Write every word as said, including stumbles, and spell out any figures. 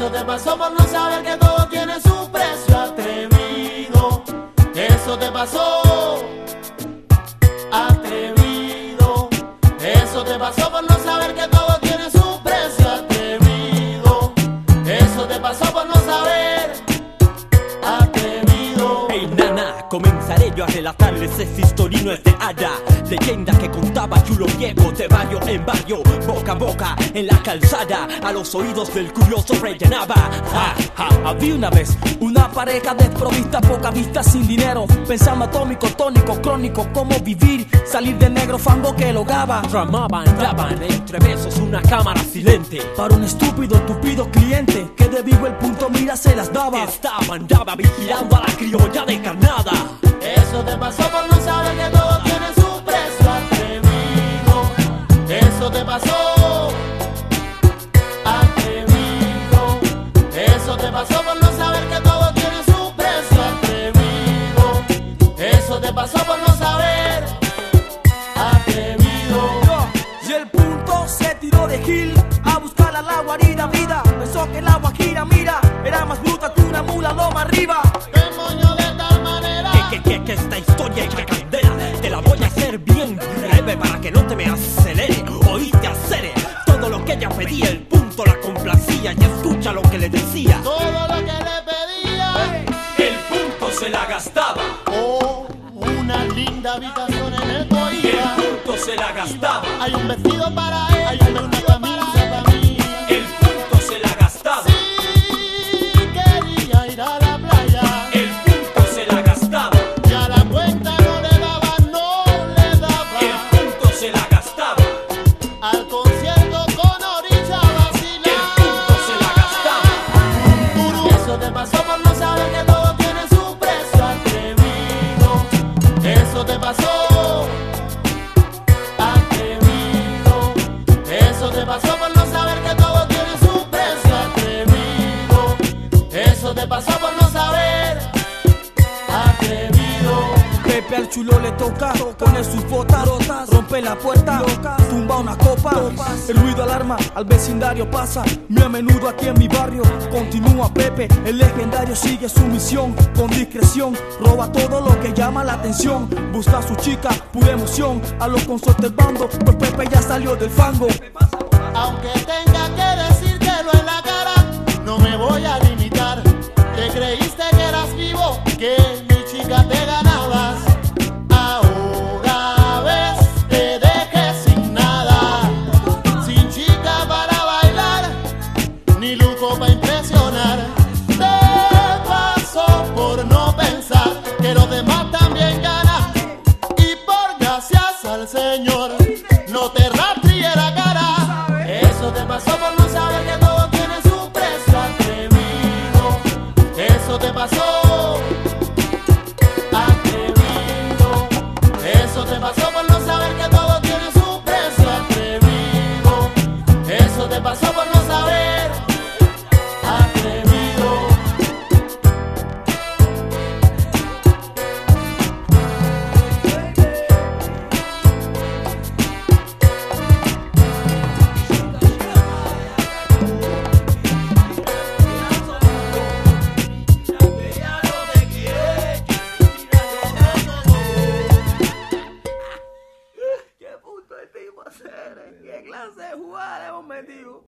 Eso te pasó por no saber que todo tiene su precio, atrevido. Eso te pasó, atrevido. Eso te pasó por no saber que todo tiene su precio, atrevido. Eso te pasó por no saber, atrevido. Hey nana, comenzaré yo a relatarles ese historino es de haya, leyenda que contaba Chulo Viejo de barrio en barrio, boca a boca, en la calzada, a los oídos del curioso rellenaba. Ja, ja, había una vez una pareja desprovista, poca vista, sin dinero, pensando atómico, tónico, crónico, cómo vivir, salir de negro fango que logaba. Tramaban, daban entre besos una cámara silente Para un estúpido, tupido cliente que de vivo el punto mira se las daba. Estaba, andaba vigilando a la criolla de carnada. Eso te pasó por no saber que todo tiene su precio, atrevido. Eso te pasó, atrevido. Eso te pasó por no saber que todo tiene su precio, atrevido. Eso te pasó por no saber, atrevido. Y el punto se tiró de Gil a buscar a la guarida vida. Pensó que el agua gira, mira, era más bruta que una mula loma arriba. ¿Qué moño de tal manera? Que, que, que, que esta historia echa candela, te la voy a hacer bien breve para que no te me acelere. Oíste acere, todo lo que ella pedía, el punto la complacía y escucha lo que le decía. Todo lo que le pedía, El punto se la gastaba, oh, una linda habitación en el el Coiba. punto se la gastaba, Hay un vestido para él, hay una camisa para mí. el punto se la gastaba, Sí, quería ir a la playa el punto se la gastaba, y a la cuenta no le daba, no le el daba. punto se la gastaba, Al concierto con Orilla el vacilar. punto se la gastaba. Gurú. Eso te pasó por no saber que todo tiene su precio, atrevido. Eso te pasó, atrevido. Eso te pasó por no saber que todo tiene su precio, atrevido. Eso te pasó por no saber, atrevido. Pepe al chulo le toca, pone sus botas, rompe la puerta, tumba una copa. El ruido alarma, al vecindario pasa, muy a menudo aquí en mi barrio. Continúa Pepe, el legendario sigue su misión, con discreción, roba todo lo que llama la atención. Busca a su chica, pura emoción, a los consortes del bando, pues Pepe ya salió del fango. Aunque tenga que decírtelo en la cara, no me voy a limitar. Te creíste que eras vivo, que mi chica te ganabas. Ahora ves, te dejé sin nada, sin chica para bailar, ni lujo para impresionar. Te pasó por no pensar que los demás también ganan, y por gracias al Señor no te rastríe la cara. Eso te pasó por no saber que todo tiene su precio, atrevido. Eso te pasó, atrevido. Eso te pasó por no saber que todo tiene su precio, atrevido. Eso te pasó por no saber, atrevido. ¿Qué punto de tipo hacer? ¿Qué clase de jugada hemos metido?